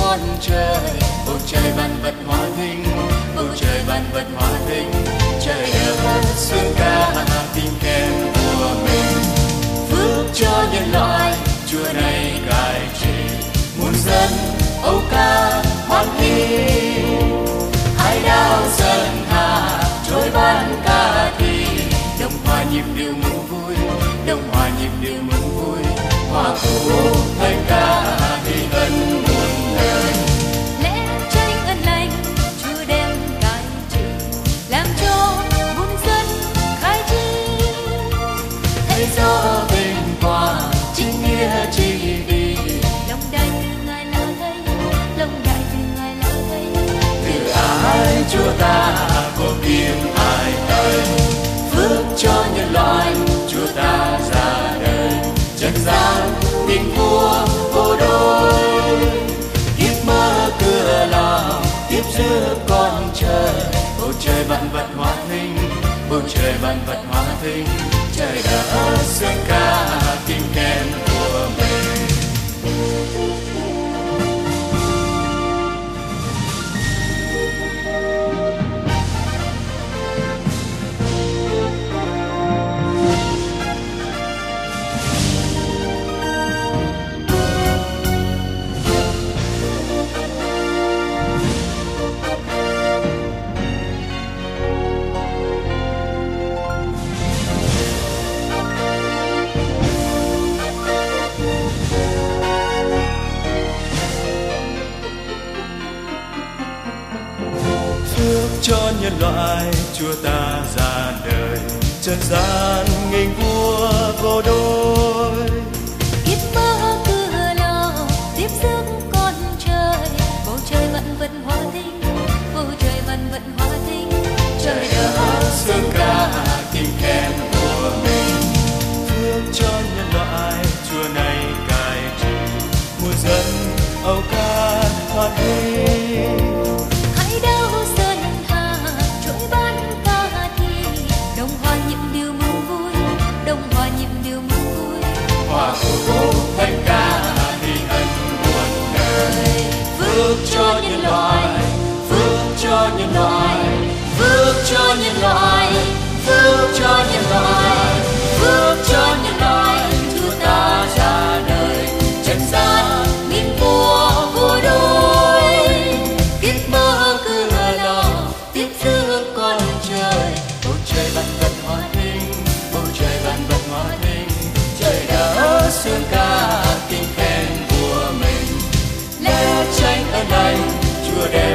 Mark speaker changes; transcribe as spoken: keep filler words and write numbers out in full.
Speaker 1: con trời, bầu trời vạn vật hòa thịnh, bầu trời vạn vật hòa thịnh, trời đất xương ca tiếng khen của mình. Phước cho nhân loại, Chúa này cai trị, muôn dân âu ca hoan hỷ. Hải đảo sơn hà trôi ban ca thì, đồng hòa nhịp điệu mừng vui, đồng hòa nhịp điệu mừng vui, hòa phủ lời ca thì ân muôn đời.
Speaker 2: Lẽ tranh ân lành Chúa đem cai trị, làm cho muôn dân khai chi.
Speaker 1: Thấy gió bên qua chính nghĩa chỉ vì,
Speaker 2: Lòng đại từ Ngài là thấy, lòng đại từ Ngài là thấy.
Speaker 1: từ ai Chúa ta có kiếm ai tới. Phước cho nhân loại, Chúa ta ra đời, trần gian tình vua vô đôi. Kiếp mơ cửa lò tiếp giữa con trời, bầu trời vạn vật hòa thịnh, bầu trời vạn vật hòa thịnh, trời đất xương ca tiếng khen của mình. Cho nhân loại Chúa ta ra đời, trần gian nghênh vua vô đôi.
Speaker 2: Kiếp mơ cửa lò tiếp rước con trời, bầu trời vạn vật hòa thịnh, bầu trời vạn vật hòa thịnh,
Speaker 1: Trời đất xương ca tiếng khen của mình. Phước cho nhân loại Chúa này cai trị, muôn dân âu ca hoan hỷ.
Speaker 2: Hãy đau sơn hà trỗi ban ca thì, đồng hòa nhịp điệu mừng vui, đồng hòa nhịp điệu mừng vui,
Speaker 1: Hòa phủ thanh ca thì ân muôn đời. Phước cho nhân loại, phước cho nhân loại, phước cho nhân loại, phước cho nhân loại, phước cho nhân loại, Chúa ta ra đời, trần gian nghìn vua vô đôi. Kiếp mơ cửa lò tiếp rước con trời, bầu trời vạn vật hòa thịnh, bầu trời vạn vật hòa thịnh, trời đất xương ca tiếng khen của mình. Lẽ tranh ân lành Chúa đem